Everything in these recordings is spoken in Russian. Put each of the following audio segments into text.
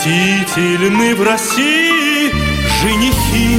восхитительны в России женихи.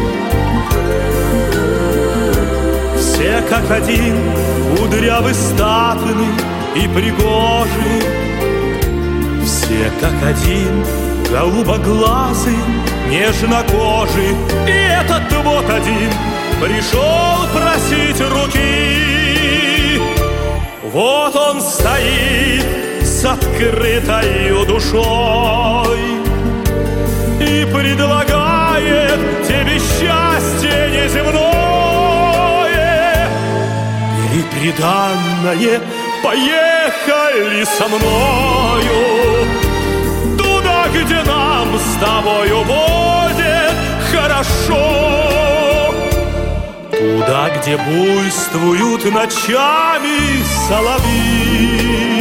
Все как один, кудрявы, статны и пригожи. Все как один, голубоглазый, нежнокожий. И этот вот один пришел просить руки. Вот он стоит с открытою душой и предлагает тебе счастье неземное и приданное. Поехали со мною туда, где нам с тобою будет хорошо, туда, где буйствуют ночами соловьи,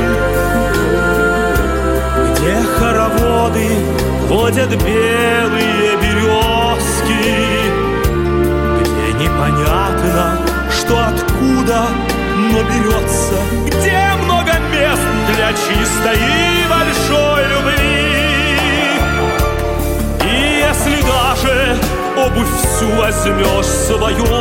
где хороводы водят белые березки, где непонятно, что откуда, но берется, где много мест для чистой и большой любви. И если даже обувь всю возьмешь свою,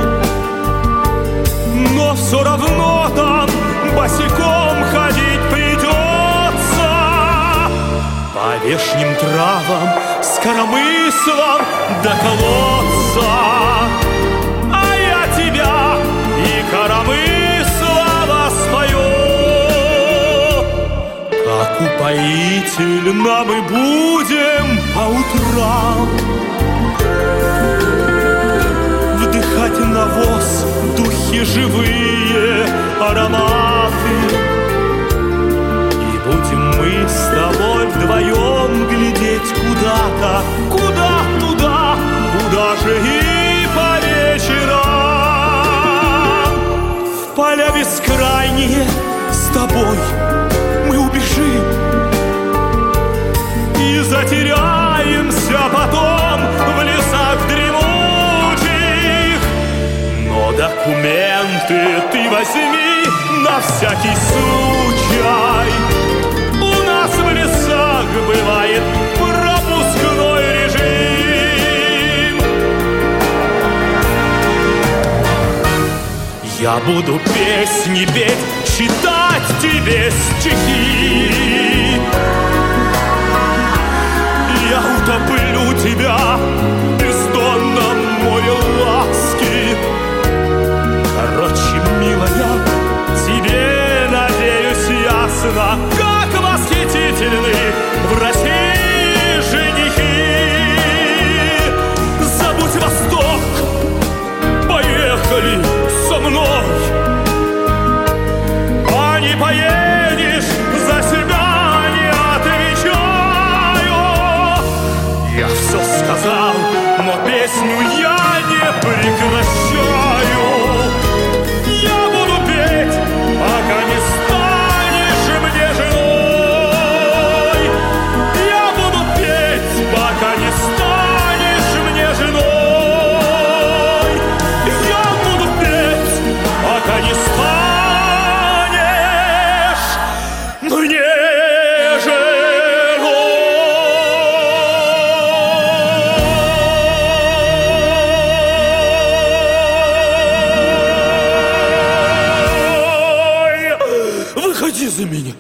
но все равно там босиком ходить придется по вешним травам с коромыслом до колодца. А я тебя и коромысла спою, как упоительно мы будем по утрам вдыхать навоз, духи живые, ароматы. И будем мы с тобой вдвоем глядеть куда-то, куда туда, куда же и по вечерам. В поля бескрайние с тобой мы убежим и затеряемся потом в лесах дремучих. Но документы ты возьми на всякий случай. У нас в лесах бывает пропускной режим. Я буду песни петь, читать тебе стихи. Я утоплю тебя в бездонном море ласки. Короче, милая, тебе, надеюсь, ясно, как восхитительны в России женихи. Забудь Восток, поехали со мной. А не поедешь, за себя не отвечаю. Я все сказал, но песню я не прекращаю. Я буду петь, пока не станешь мне женой. Я буду петь, пока не станешь мне женой. Я буду петь, пока не станешь мне женой. Выходи за меня.